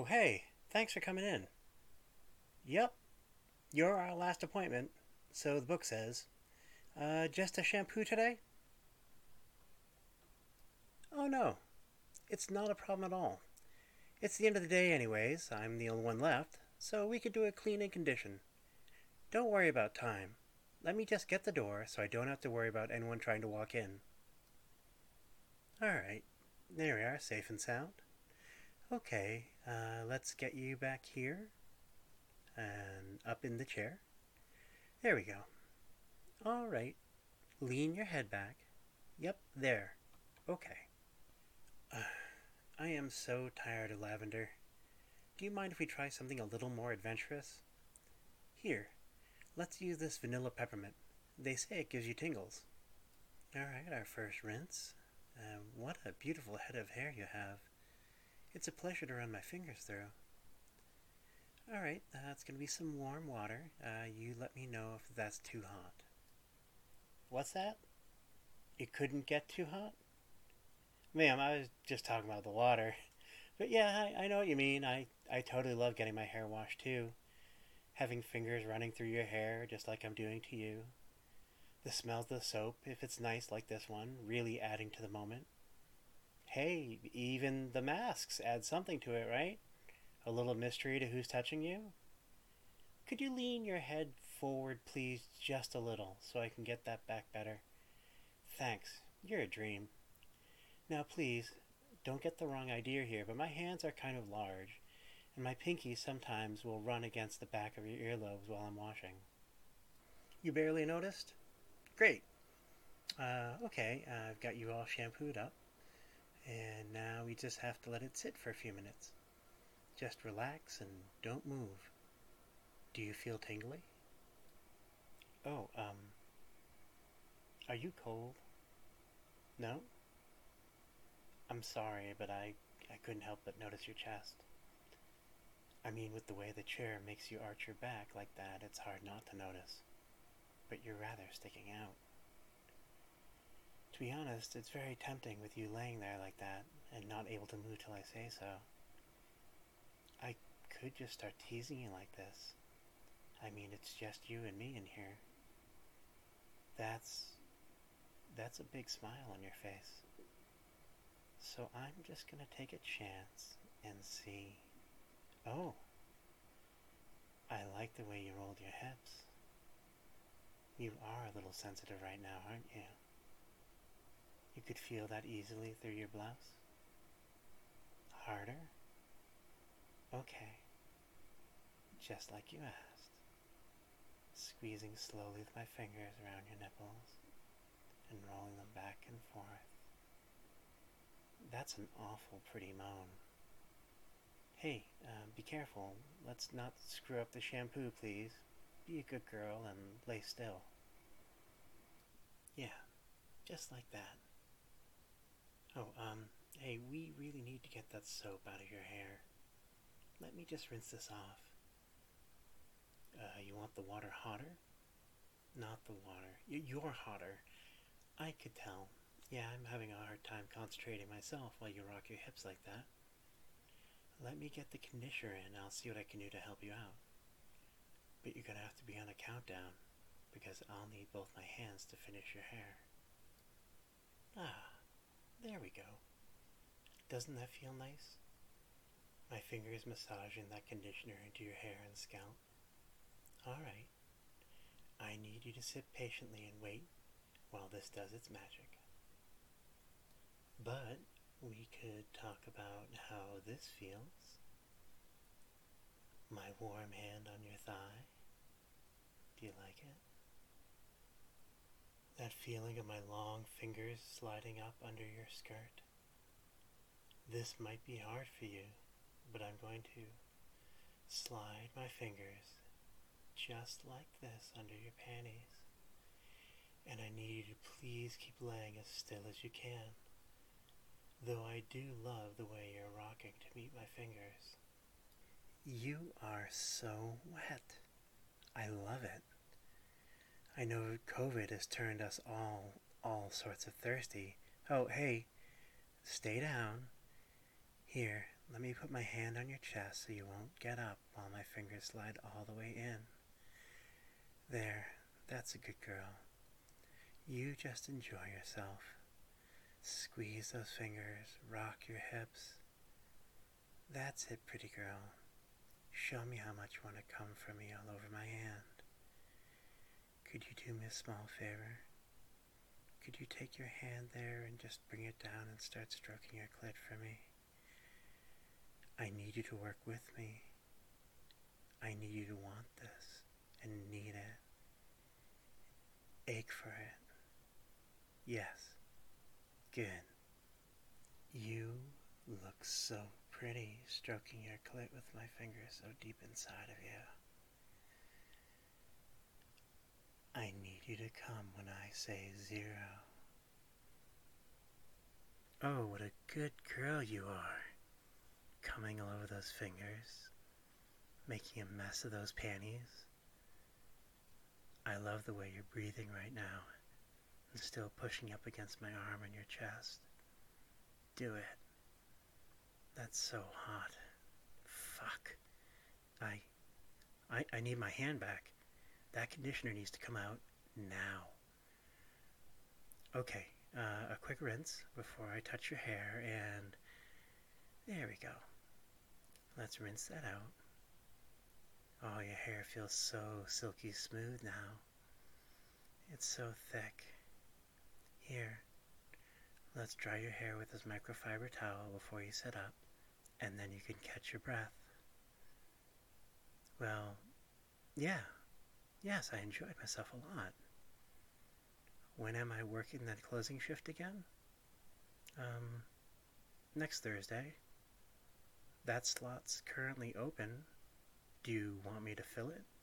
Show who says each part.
Speaker 1: Oh, hey, thanks for coming in. Yep, you're our last appointment, so the book says. Just a shampoo today? Oh, no, it's not a problem at all. It's the end of the day, anyways. I'm the only one left, so we could do a clean and condition. Don't worry about time. Let me just get the door so I don't have to worry about anyone trying to walk in. Alright, there we are, safe and sound. Okay, let's get you back here and up in the chair. There we go. Alright, lean your head back. Yep, there. Okay. I am so tired of lavender. Do you mind if we try something a little more adventurous? Here, let's use this vanilla peppermint. They say it gives you tingles. Alright, our first rinse. What a beautiful head of hair you have. It's a pleasure to run my fingers through. Alright, it's going to be some warm water. You let me know if that's too hot. What's that? It couldn't get too hot? Ma'am, I was just talking about the water. But yeah, I know what you mean. I totally love getting my hair washed too. Having fingers running through your hair just like I'm doing to you. The smell of the soap, if it's nice like this one, really adding to the moment. Hey, even the masks add something to it, right? A little mystery to who's touching you. Could you lean your head forward, please, just a little, so I can get that back better? Thanks. You're a dream. Now, please, don't get the wrong idea here, but my hands are kind of large, and my pinky sometimes will run against the back of your earlobes while I'm washing. You barely noticed? Great. Okay, I've got you all shampooed up, and now we just have to let it sit for a few minutes. Just relax and don't move. Do you feel tingly? Oh, are you cold? No? I'm sorry, but I couldn't help but notice your chest. I mean, with the way the chair makes you arch your back like that, it's hard not to notice. But you're rather sticking out. To be honest, it's very tempting with you laying there like that and not able to move till I say so. I could just start teasing you like this. I mean, it's just you and me in here. That's a big smile on your face. So I'm just gonna take a chance and see. Oh, I like the way you rolled your hips. You are a little sensitive right now, aren't you? You could feel that easily through your blouse? Harder? Okay. Just like you asked. Squeezing slowly with my fingers around your nipples and rolling them back and forth. That's an awful pretty moan. Hey, be careful. Let's not screw up the shampoo, please. Be a good girl and lay still. Yeah, just like that. Oh, hey, we really need to get that soap out of your hair. Let me just rinse this off. You want the water hotter? Not the water. You're hotter. I could tell. Yeah, I'm having a hard time concentrating myself while you rock your hips like that. Let me get the conditioner in, I'll see what I can do to help you out. But you're gonna have to be on a countdown, because I'll need both my hands to finish your hair. Ah, there we go. Doesn't that feel nice? My fingers massaging that conditioner into your hair and scalp. Alright, I need you to sit patiently and wait while this does its magic. But we could talk about how this feels. My warm hand on your thigh. Do you like it? That feeling of my long fingers sliding up under your skirt. This might be hard for you, but I'm going to slide my fingers just like this under your panties. And I need you to please keep laying as still as you can. Though I do love the way you're rocking to meet my fingers. You are so wet. I love it. I know COVID has turned us all sorts of thirsty. Oh, hey, stay down. Here, let me put my hand on your chest so you won't get up while my fingers slide all the way in. There, that's a good girl. You just enjoy yourself. Squeeze those fingers, rock your hips. That's it, pretty girl. Show me how much you want to come from me all over my hand. Could you do me a small favor? Could you take your hand there and just bring it down and start stroking your clit for me? I need you to work with me. I need you to want this and need it. Ache for it. Yes. Good. You look so pretty stroking your clit with my fingers so deep inside of you. I need you to come when I say 0. Oh, what a good girl you are. Coming all over those fingers, making a mess of those panties. I love the way you're breathing right now and still pushing up against my arm and your chest. Do it. That's so hot. Fuck. I need my hand back. That conditioner needs to come out now. Okay, a quick rinse before I touch your hair, and there we go. Let's rinse that out. Oh, your hair feels so silky smooth now. It's so thick. Here, let's dry your hair with this microfiber towel before you sit up, and then you can catch your breath. Well, yeah. Yes, I enjoyed myself a lot. When am I working that closing shift again? Next Thursday. That slot's currently open. Do you want me to fill it?